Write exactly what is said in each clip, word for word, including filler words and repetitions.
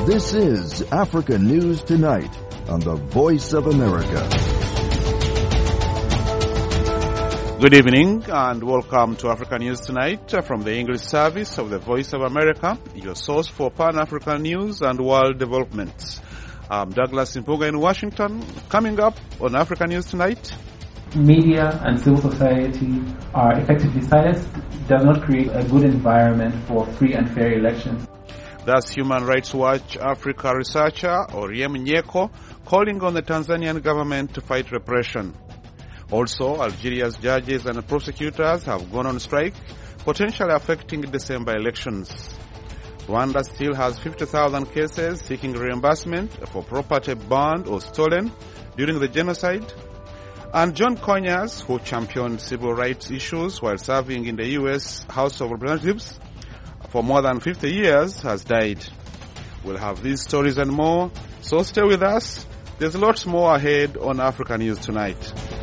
This is Africa News Tonight on the Voice of America. Good evening and welcome to Africa News Tonight from the English service of the Voice of America, your source for Pan-African news and world developments. I'm Douglas Impuga in Washington. Coming up on Africa News Tonight. Media and civil society are effectively silenced, does not create a good environment for free and fair elections. That's Human Rights Watch Africa researcher Oriem Nyeko calling on the Tanzanian government to fight repression. Also, Algeria's judges and prosecutors have gone on strike, potentially affecting December elections. Rwanda still has fifty thousand cases seeking reimbursement for property burned or stolen during the genocide. And John Conyers, who championed civil rights issues while serving in the U S House of Representatives for more than fifty years, has died. We'll have these stories and more, so stay with us. There's lots more ahead on Africa News Tonight.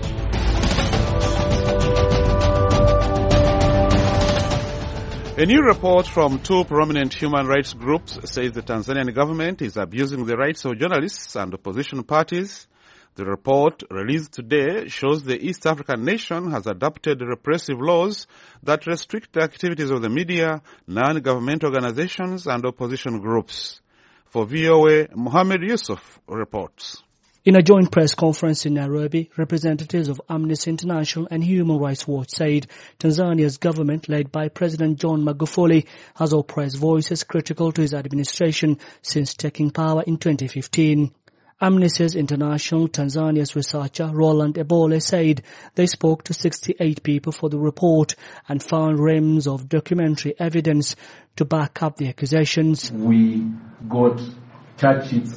A new report from two prominent human rights groups says the Tanzanian government is abusing the rights of journalists and opposition parties. The report, released today, shows the East African nation has adopted repressive laws that restrict the activities of the media, non-government organizations, and opposition groups. For V O A, Mohammed Yusuf reports. In a joint press conference in Nairobi, representatives of Amnesty International and Human Rights Watch said Tanzania's government, led by President John Magufuli, has oppressed voices critical to his administration since taking power in twenty fifteen. Amnesty International Tanzania's researcher Roland Ebole said they spoke to sixty-eight people for the report and found reams of documentary evidence to back up the accusations. We got charge sheets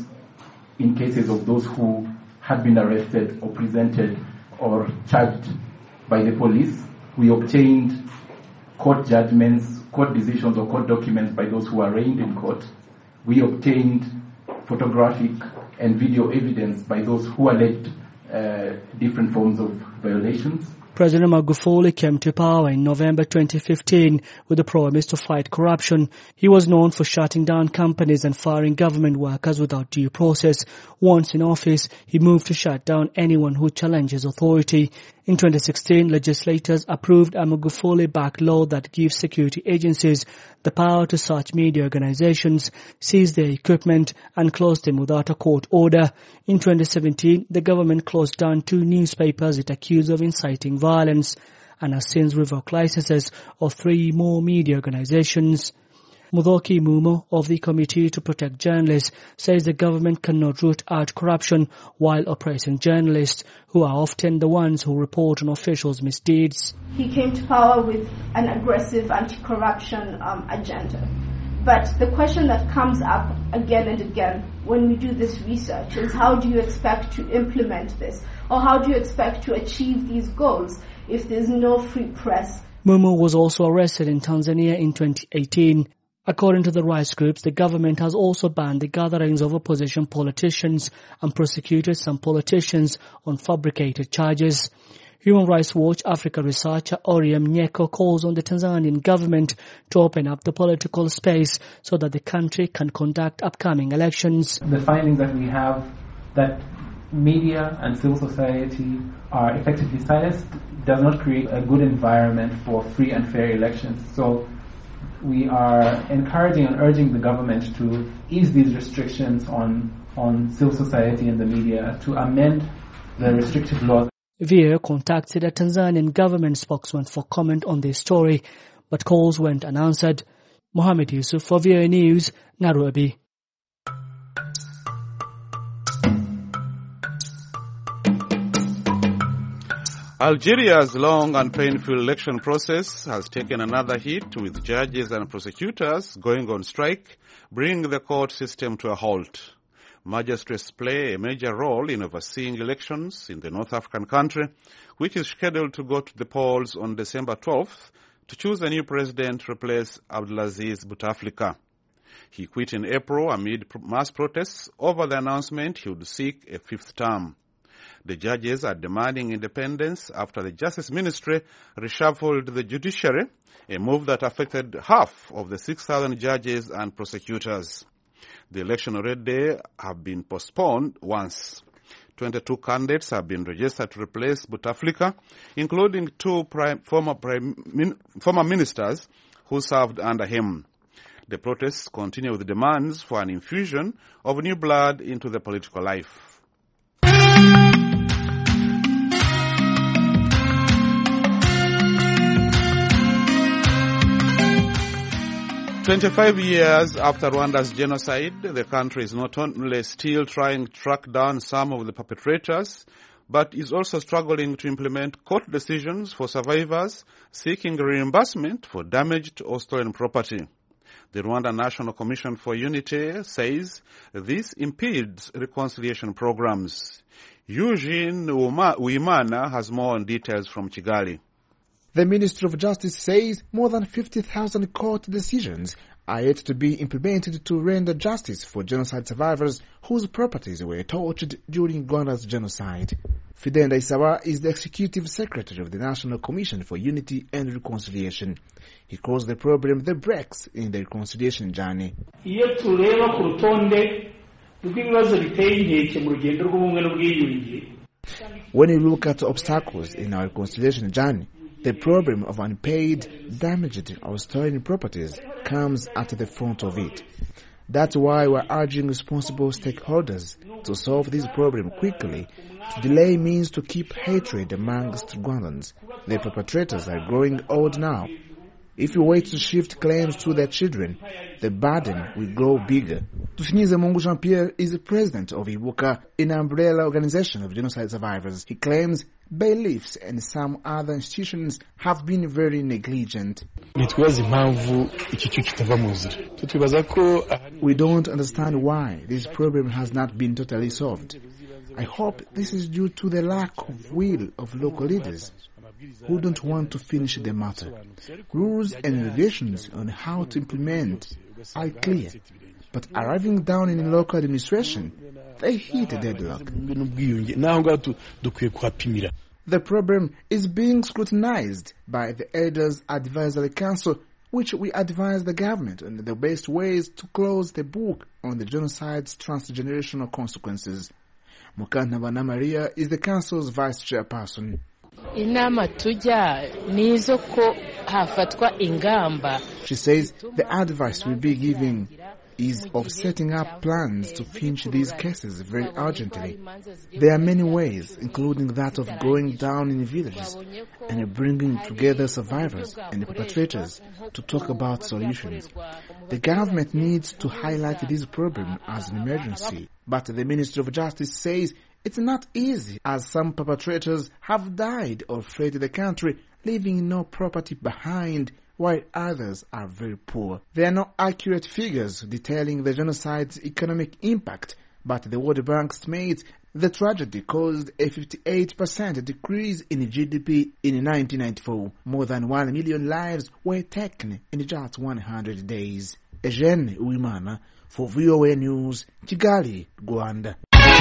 in cases of those who had been arrested or presented or charged by the police. We obtained court judgments, court decisions or court documents by those who were arraigned in court. We obtained photographic and video evidence by those who alleged uh, different forms of violations. President Magufuli came to power in November twenty fifteen with a promise to fight corruption. He was known for shutting down companies and firing government workers without due process. Once in office, he moved to shut down anyone who challenges authority. In twenty sixteen, legislators approved a Magufuli-backed law that gives security agencies the power to search media organizations, seize their equipment, and close them without a court order. In twenty seventeen, the government closed down two newspapers it accused of inciting violence and has since revoked licenses of three more media organizations. Muthoki Mumo of the Committee to Protect Journalists says the government cannot root out corruption while oppressing journalists, who are often the ones who report on officials' misdeeds. He came to power with an aggressive anti-corruption um, agenda. But the question that comes up again and again when we do this research is, how do you expect to implement this? Or how do you expect to achieve these goals if there's no free press? Mumo was also arrested in Tanzania in twenty eighteen. According to the rights groups, the government has also banned the gatherings of opposition politicians and prosecuted some politicians on fabricated charges. Human Rights Watch Africa researcher Oriem Nyeko calls on the Tanzanian government to open up the political space so that the country can conduct upcoming elections. The findings that we have that media and civil society are effectively silenced does not create a good environment for free and fair elections. So we are encouraging and urging the government to ease these restrictions on, on civil society and the media, to amend the restrictive laws. V O A contacted a Tanzanian government spokesman for comment on this story, but calls went unanswered. Mohammed Yusuf for V O A News, Nairobi. Algeria's long and painful election process has taken another hit, with judges and prosecutors going on strike, bringing the court system to a halt. Magistrates play a major role in overseeing elections in the North African country, which is scheduled to go to the polls on December twelfth to choose a new president to replace Abdelaziz Bouteflika. He quit in April amid mass protests over the announcement he would seek a fifth term. The judges are demanding independence after the Justice Ministry reshuffled the judiciary, a move that affected half of the six thousand judges and prosecutors. The election already have been postponed once. twenty-two candidates have been registered to replace Bouteflika, including two prime, former, prime, min, former ministers who served under him. The protests continue with demands for an infusion of new blood into the political life. twenty-five years after Rwanda's genocide, the country is not only still trying to track down some of the perpetrators, but is also struggling to implement court decisions for survivors seeking reimbursement for damaged or stolen property. The Rwanda National Commission for Unity says this impedes reconciliation programs. Eugene Uimana has more on details from Kigali. The Ministry of Justice says more than fifty thousand court decisions are yet to be implemented to render justice for genocide survivors whose properties were torched during Rwanda's genocide. Fidel Ndayisaba is the Executive Secretary of the National Commission for Unity and Reconciliation. He calls the problem the breaks in the reconciliation journey. When you look at obstacles in our reconciliation journey, the problem of unpaid, damaged or stolen properties comes at the front of it. That's why we're urging responsible stakeholders to solve this problem quickly. To delay means to keep hatred amongst Rwandans. The perpetrators are growing old now. If you wait to shift claims to their children, the burden will grow bigger. Tufinyize Mungu Jean-Pierre is the president of Ibuka, an umbrella organization of genocide survivors. He claims bailiffs and some other institutions have been very negligent. We don't understand why this problem has not been totally solved. I hope this is due to the lack of will of local leaders who don't want to finish the matter. Rules and regulations on how to implement are clear, but arriving down in local administration, they hit a deadlock. The problem is being scrutinized by the Elders Advisory Council, which we advise the government on the best ways to close the book on the genocide's transgenerational consequences. Mukantabana Maria is the council's vice chairperson. She says the advice we'll be giving is of setting up plans to finish these cases very urgently. There are many ways, including that of going down in villages and bringing together survivors and perpetrators to talk about solutions. The government needs to highlight this problem as an emergency, but the Ministry of Justice says it's not easy, as some perpetrators have died or fled the country, leaving no property behind, while others are very poor. There are no accurate figures detailing the genocide's economic impact, but the World Bank estimates the tragedy caused a fifty-eight percent decrease in G D P in nineteen ninety-four. More than one million lives were taken in just one hundred days. Eugene Uimana for V O A News, Kigali, Rwanda.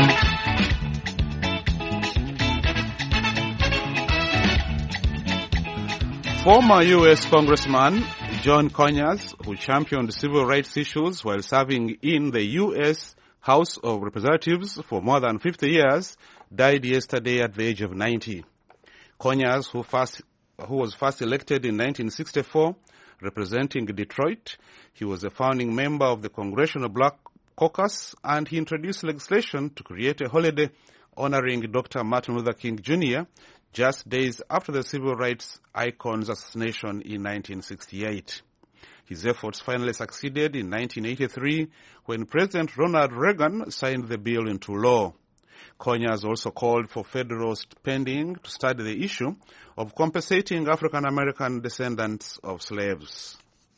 Former U S Congressman John Conyers, who championed civil rights issues while serving in the U S House of Representatives for more than fifty years, died yesterday at the age of ninety. Conyers, who, first, who was first elected in nineteen sixty-four, representing Detroit, he was a founding member of the Congressional Black Caucus, and he introduced legislation to create a holiday honoring Doctor Martin Luther King Junior just days after the civil rights icon's assassination in nineteen sixty-eight. His efforts finally succeeded in nineteen eighty-three when President Ronald Reagan signed the bill into law. Conyers also called for federal spending to study the issue of compensating African American descendants of slaves.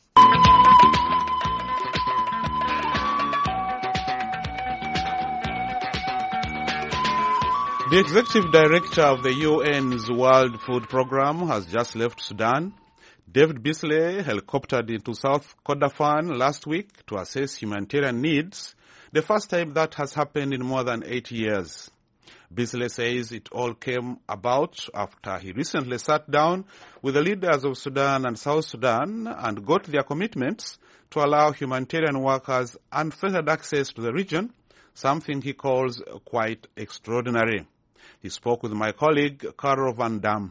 The executive director of the U N's World Food Programme has just left Sudan. David Beasley helicoptered into South Kordofan last week to assess humanitarian needs, the first time that has happened in more than eight years. Beasley says it all came about after he recently sat down with the leaders of Sudan and South Sudan and got their commitments to allow humanitarian workers unfettered access to the region, something he calls quite extraordinary. He spoke with my colleague, Carol Van Dam.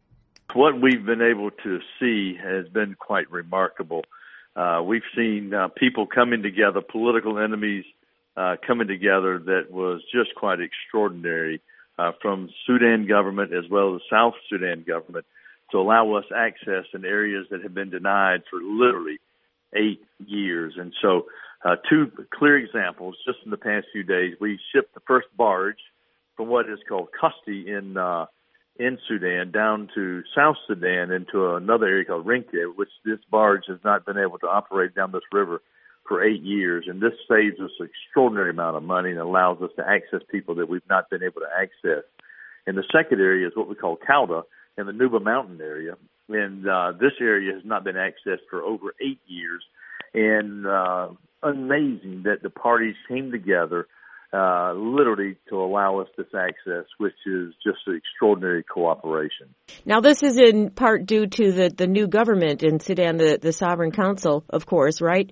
What we've been able to see has been quite remarkable. Uh, we've seen uh, people coming together, political enemies uh, coming together that was just quite extraordinary uh, from Sudan government as well as South Sudan government to allow us access in areas that have been denied for literally eight years. And so uh, two clear examples, just in the past few days, we shipped the first barge from what is called Kasti in uh, in Sudan down to South Sudan into another area called Rinke, which this barge has not been able to operate down this river for eight years. And this saves us an extraordinary amount of money and allows us to access people that we've not been able to access. And the second area is what we call Kauda in the Nuba Mountain area. And uh, this area has not been accessed for over eight years. And uh, amazing that the parties came together Uh, literally to allow us this access, which is just an extraordinary cooperation. Now, this is in part due to the, the new government in Sudan, the, the Sovereign Council, of course, right?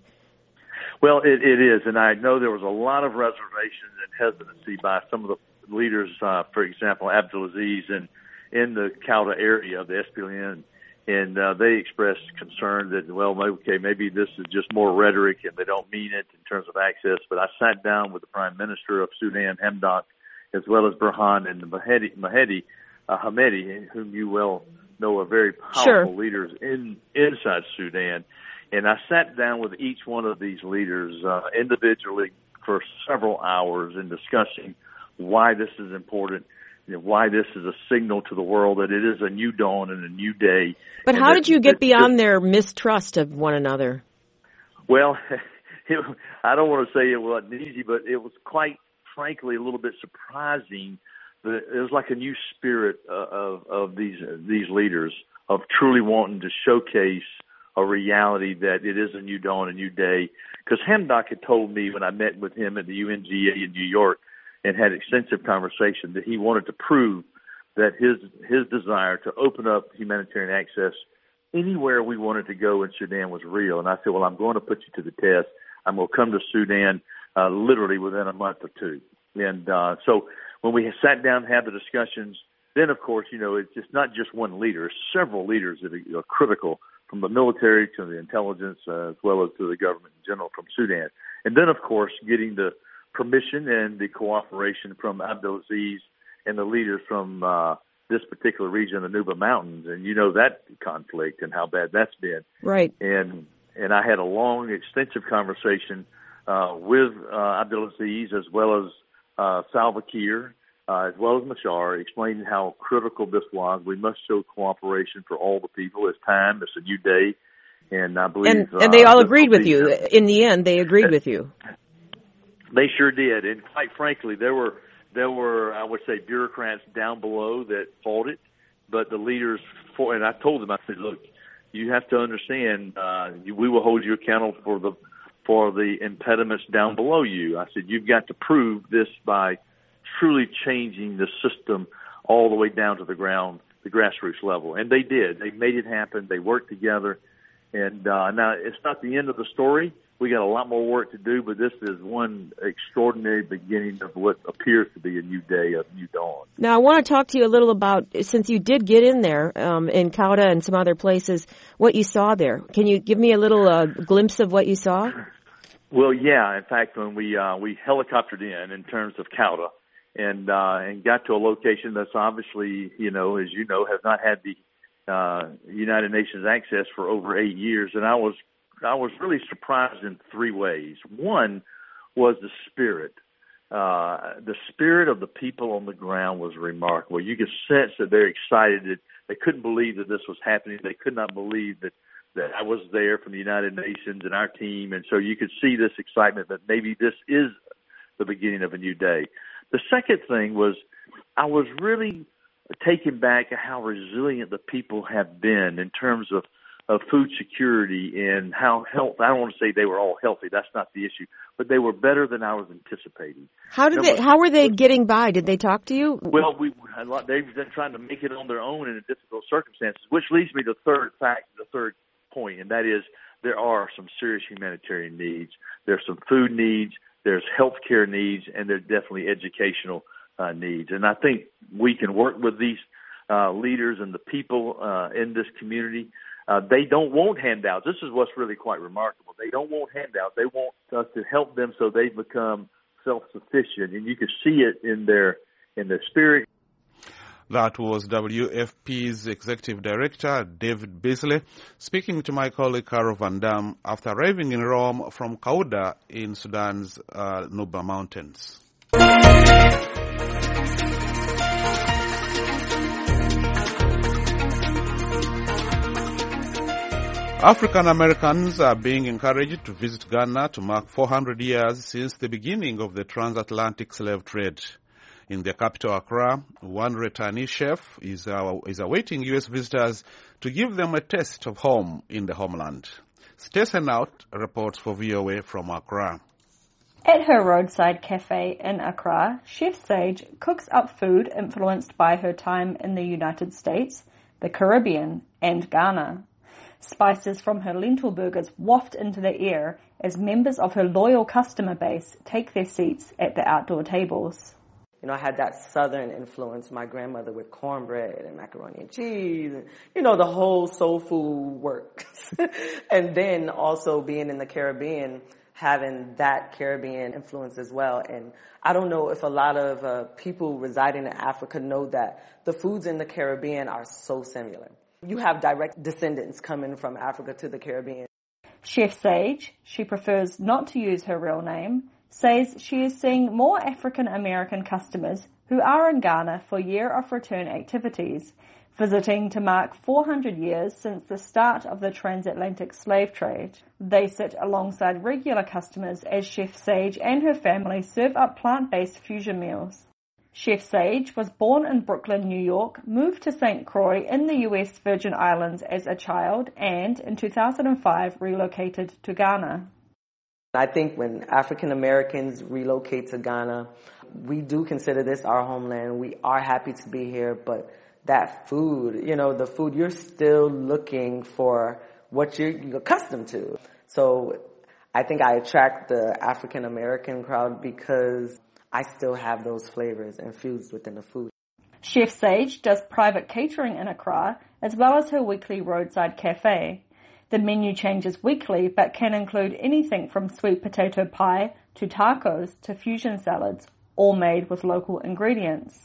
Well, it, it is, and I know there was a lot of reservations and hesitancy by some of the leaders, uh, for example, Abdulaziz in, in the Kauda area of the S P L N, and uh, they expressed concern that, well, okay, maybe this is just more rhetoric and they don't mean it in terms of access. But I sat down with the Prime Minister of Sudan, Hamdok, as well as Burhan and the Mahdi, Mahdi uh, Hamedi, whom you well know are very powerful sure. leaders in inside Sudan. And I sat down with each one of these leaders uh, individually for several hours in discussing why this is important, you know, why this is a signal to the world that it is a new dawn and a new day. But and how that, did you get that, beyond that, their mistrust of one another? Well, it, I don't want to say it wasn't easy, but it was quite frankly a little bit surprising. That it was like a new spirit uh, of, of these these leaders of truly wanting to showcase a reality that it is a new dawn, a new day. Because Hamdok had told me when I met with him at the U N G A in New York and had extensive conversation that he wanted to prove that his his desire to open up humanitarian access anywhere we wanted to go in Sudan was real. And I said, well, I'm going to put you to the test. I'm going to come to Sudan uh, literally within a month or two. And uh, so when we sat down and had the discussions, then, of course, you know, it's just not just one leader. It's several leaders that are, are critical, from the military to the intelligence uh, as well as to the government in general from Sudan. And then, of course, getting the permission and the cooperation from Abdulaziz and the leaders from uh, this particular region, the Nuba Mountains, and you know that conflict and how bad that's been. Right. And and I had a long, extensive conversation uh, with uh, Abdulaziz as well as uh, Salva Kiir, uh, as well as Machar, explaining how critical this was. We must show cooperation for all the people. It's time. It's a new day. And I believe... And, and they all uh, agreed with you. In the end, they agreed with you. They sure did, and quite frankly, there were there were I would say bureaucrats down below that fought it, but the leaders for and I told them, I said, look, you have to understand, uh, we will hold you accountable for the for the impediments down below you. I said, you've got to prove this by truly changing the system all the way down to the ground, the grassroots level, and they did. They made it happen. They worked together, and uh, now it's not the end of the story. We got a lot more work to do, but this is one extraordinary beginning of what appears to be a new day, a new dawn. Now, I want to talk to you a little about, since you did get in there um, in Kauda and some other places, what you saw there. Can you give me a little uh, glimpse of what you saw? Well, yeah. In fact, when we uh, we helicoptered in, in terms of Kauda, and uh, and got to a location that's obviously, you know, as you know, has not had the uh, United Nations access for over eight years, and I was I was really surprised in three ways. One was the spirit. Uh, the spirit of the people on the ground was remarkable. You could sense that they're excited. That they couldn't believe that this was happening. They could not believe that, that I was there from the United Nations and our team. And so you could see this excitement that maybe this is the beginning of a new day. The second thing was I was really taken back at how resilient the people have been in terms of of food security and how health. I don't want to say they were all healthy. That's not the issue, but they were better than I was anticipating. How did Number, they? How were they getting by? Did they talk to you? Well, we a lot. They've been trying to make it on their own in difficult circumstances, which leads me to the third fact, the third point, and that is there are some serious humanitarian needs. There's some food needs. There's health care needs, and there's definitely educational uh, needs. And I think we can work with these uh, leaders and the people uh, in this community. Uh, they don't want handouts. This is what's really quite remarkable. They don't want handouts. They want us to help them so they become self-sufficient, and you can see it in their in their spirit. That was W F P's Executive Director, David Beasley, speaking to my colleague Carol Van Dam after arriving in Rome from Kauda in Sudan's uh, Nuba Mountains. African Americans are being encouraged to visit Ghana to mark four hundred years since the beginning of the transatlantic slave trade. In the capital, Accra, one returnee chef is, uh, is awaiting U S visitors to give them a taste of home in the homeland. Stacey Naut reports for V O A from Accra. At her roadside cafe in Accra, Chef Sage cooks up food influenced by her time in the United States, the Caribbean, and Ghana. Spices from her lentil burgers waft into the air as members of her loyal customer base take their seats at the outdoor tables. You know, I had that southern influence, my grandmother with cornbread and macaroni and cheese, and, you know, the whole soul food works. And then also being in the Caribbean, having that Caribbean influence as well. And I don't know if a lot of uh, people residing in Africa know that the foods in the Caribbean are so similar. You have direct descendants coming from Africa to the Caribbean. Chef Sage, she prefers not to use her real name, says she is seeing more African American customers who are in Ghana for year of return activities, visiting to mark four hundred years since the start of the transatlantic slave trade. They sit alongside regular customers as Chef Sage and her family serve up plant-based fusion meals. Chef Sage was born in Brooklyn, New York, moved to Saint Croix in the U S Virgin Islands as a child, and in two thousand five relocated to Ghana. I think when African Americans relocate to Ghana, we do consider this our homeland. We are happy to be here, but that food, you know, the food, you're still looking for what you're, you're accustomed to. So I think I attract the African American crowd because I still have those flavors infused within the food. Chef Sage does private catering in Accra, as well as her weekly roadside cafe. The menu changes weekly, but can include anything from sweet potato pie to tacos to fusion salads, all made with local ingredients.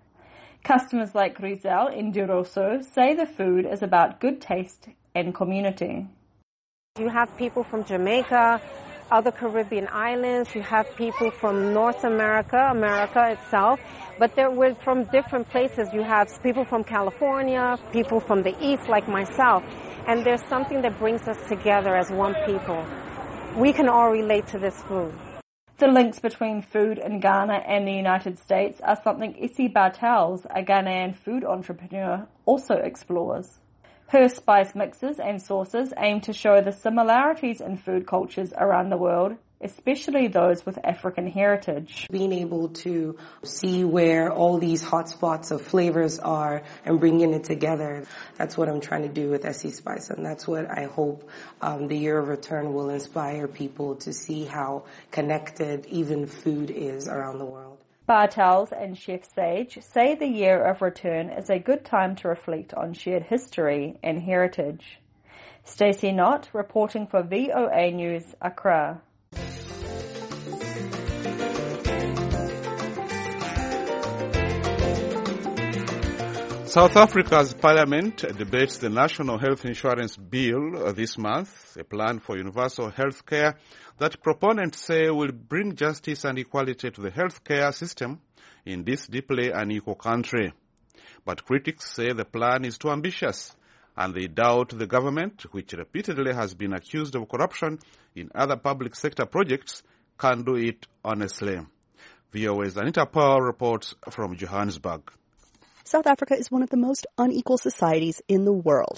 Customers like Rizel Indiroso say the food is about good taste and community. You have people from Jamaica, other Caribbean islands, you have people from North America, America itself, but they're we're from different places. You have people from California, people from the East like myself, and there's something that brings us together as one people. We can all relate to this food. The links between food in Ghana and the United States are something Essie Bartels, a Ghanaian food entrepreneur, also explores. Her spice mixes and sauces aim to show the similarities in food cultures around the world, especially those with African heritage. Being able to see where all these hotspots of flavors are and bringing it together, that's what I'm trying to do with Essie Spice, and that's what I hope um, the Year of Return will inspire people to see how connected even food is around the world. Bartels and Chef Sage say the Year of Return is a good time to reflect on shared history and heritage. Stacey Naut reporting for V O A News, Accra. South Africa's parliament debates the National Health Insurance Bill this month, a plan for universal health care that proponents say will bring justice and equality to the health care system in this deeply unequal country. But critics say the plan is too ambitious, and they doubt the government, which repeatedly has been accused of corruption in other public sector projects, can do it honestly. V O A's Anita Pearl reports from Johannesburg. South Africa is one of the most unequal societies in the world.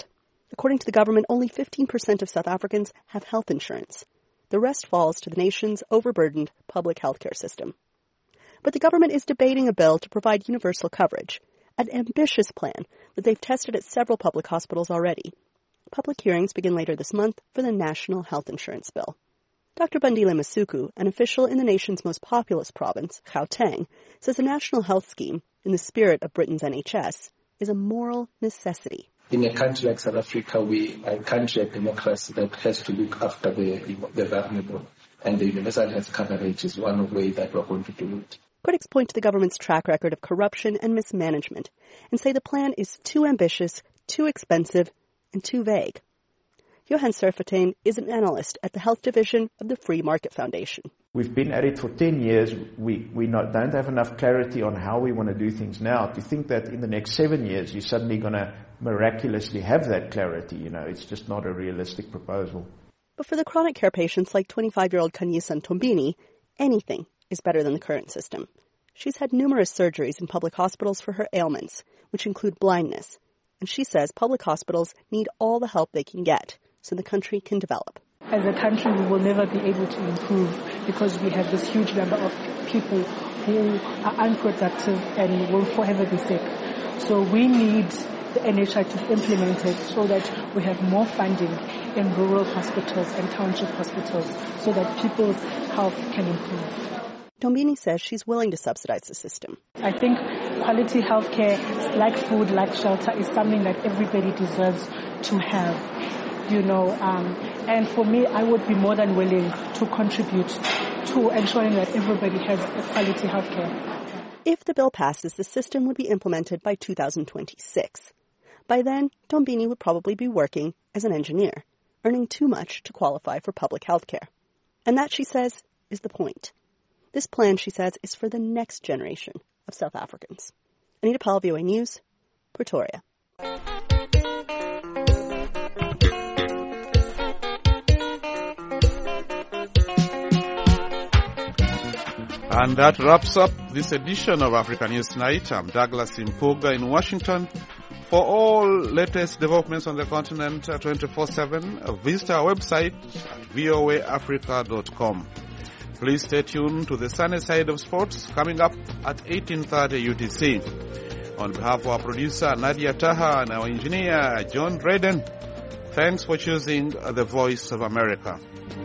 According to the government, only fifteen percent of South Africans have health insurance. The rest falls to the nation's overburdened public healthcare system. But the government is debating a bill to provide universal coverage, an ambitious plan that they've tested at several public hospitals already. Public hearings begin later this month for the National Health Insurance Bill. Doctor Bandile Masuku, an official in the nation's most populous province, Gauteng, says a national health scheme, in the spirit of Britain's N H S, is a moral necessity. In a country like South Africa, we are a country of democracy that has to look after the, the vulnerable, and the universal health coverage is one way that we're going to do it. Critics point to the government's track record of corruption and mismanagement and say the plan is too ambitious, too expensive, and too vague. Johan Serfontein is an analyst at the Health Division of the Free Market Foundation. We've been at it for ten years. We, we not, don't have enough clarity on how we want to do things now. To think that in the next seven years you're suddenly going to miraculously have that clarity, you know, it's just not a realistic proposal. But for the chronic care patients like twenty-five-year-old Kanyisa Ntombini, anything is better than the current system. She's had numerous surgeries in public hospitals for her ailments, which include blindness. And she says public hospitals need all the help they can get so the country can develop. As a country, we will never be able to improve because we have this huge number of people who are unproductive and will forever be sick. So we need the N H I to implement it so that we have more funding in rural hospitals and township hospitals so that people's health can improve. Ntombini says she's willing to subsidize the system. I think quality health care, like food, like shelter, is something that everybody deserves to have, you know. Um, and for me, I would be more than willing to contribute to ensuring that everybody has quality health care. If the bill passes, the system would be implemented by two thousand twenty-six. By then, Ntombini would probably be working as an engineer, earning too much to qualify for public health care. And that, she says, is the point. This plan, she says, is for the next generation of South Africans. Anita Powell, V O A News, Pretoria. And that wraps up this edition of Africa News Tonight. I'm Douglas Impuga in Washington. For all latest developments on the continent twenty-four seven, visit our website at v o a africa dot com. Please stay tuned to the sunny side of sports coming up at eighteen thirty U T C. On behalf of our producer Nadia Taha and our engineer John Redden, thanks for choosing the Voice of America.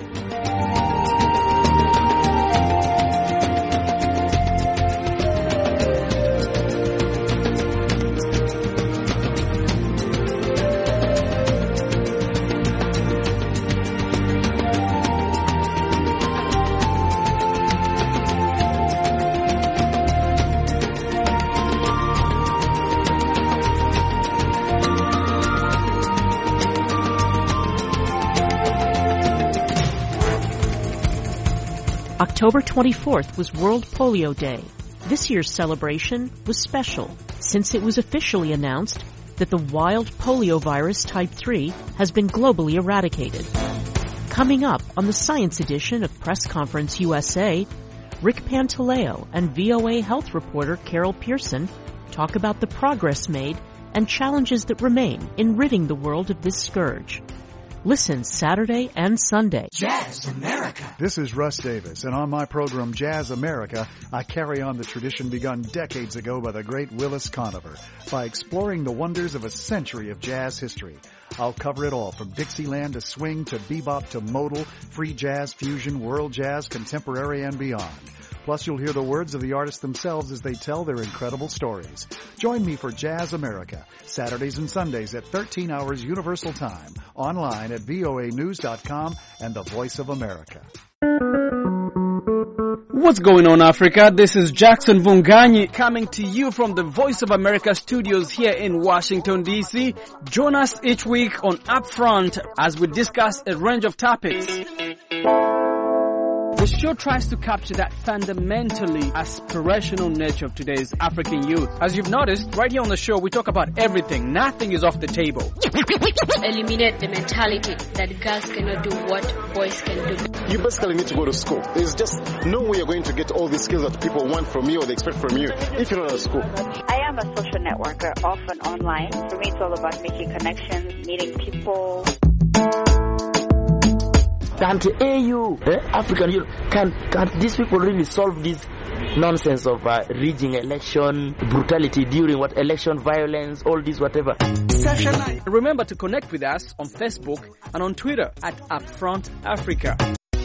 October twenty-fourth was World Polio Day. This year's celebration was special since it was officially announced that the wild polio virus type three has been globally eradicated. Coming up on the Science Edition of Press Conference U S A, Rick Pantaleo and V O A health reporter Carol Pearson talk about the progress made and challenges that remain in ridding the world of this scourge. Listen Saturday and Sunday. Jazz America. This is Russ Davis, and on my program Jazz America, I carry on the tradition begun decades ago by the great Willis Conover by exploring the wonders of a century of jazz history. I'll cover it all, from Dixieland to swing to bebop to modal, free jazz, fusion, world jazz, contemporary, and beyond. Plus, you'll hear the words of the artists themselves as they tell their incredible stories. Join me for Jazz America, Saturdays and Sundays at thirteen hours Universal Time, online at v o a news dot com and the Voice of America. What's going on, Africa? This is Jackson Vunganyi coming to you from the Voice of America studios here in Washington, D C. Join us each week on Upfront as we discuss a range of topics. The show tries to capture that fundamentally aspirational nature of today's African youth. As you've noticed, right here on the show, we talk about everything. Nothing is off the table. Eliminate the mentality that girls cannot do what boys can do. You basically need to go to school. There's just no way you're going to get all the skills that people want from you or they expect from you if you're not at school. I am I'm a social networker, often online. For me, it's all about making connections, meeting people. Can't A U, eh, African Union, can can't these people really solve this nonsense of uh, rigging election, brutality during what election, violence, all this whatever? Remember to connect with us on Facebook and on Twitter at Upfront Africa.